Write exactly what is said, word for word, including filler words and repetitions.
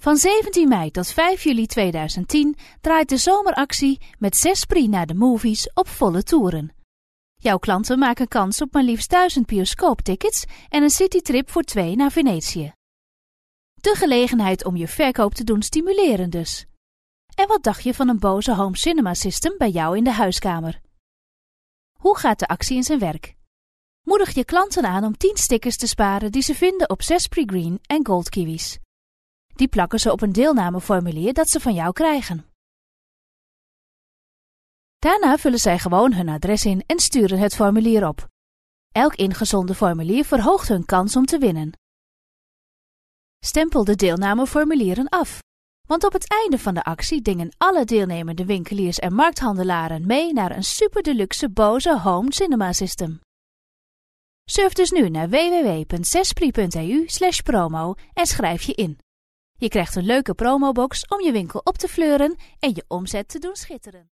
Van zeventien mei tot vijf juli tweeduizend tien draait de zomeractie met zes Prix naar de movies op volle toeren. Jouw klanten maken kans op maar liefst duizend bioscooptickets en een citytrip voor twee naar Venetië. De gelegenheid om je verkoop te doen stimuleren dus. En wat dacht je van een Bose Home Cinema System bij jou in de huiskamer? Hoe gaat de actie in zijn werk? Moedig je klanten aan om tien stickers te sparen die ze vinden op zes Prix Green en Gold Kiwis. Die plakken ze op een deelnameformulier dat ze van jou krijgen. Daarna vullen zij gewoon hun adres in en sturen het formulier op. Elk ingezonden formulier verhoogt hun kans om te winnen. Stempel de deelnameformulieren af, want op het einde van de actie dingen alle deelnemende winkeliers en markthandelaren mee naar een super deluxe Bose Home Cinema System. Surf dus nu naar w w w punt zes prix punt e u slash promo en schrijf je in. Je krijgt een leuke promobox om je winkel op te fleuren en je omzet te doen schitteren.